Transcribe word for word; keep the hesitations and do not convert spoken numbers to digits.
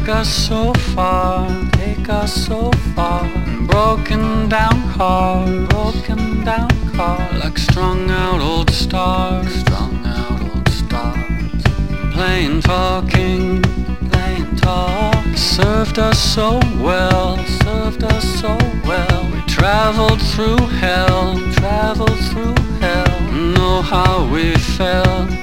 Take us so far, take us so far. Broken down car, broken down car. Like strung out old stars, strung out old stars. Plain talking, plain talk. Served us so well, served us so well. We traveled through hell, traveled through hell. Know how we felt.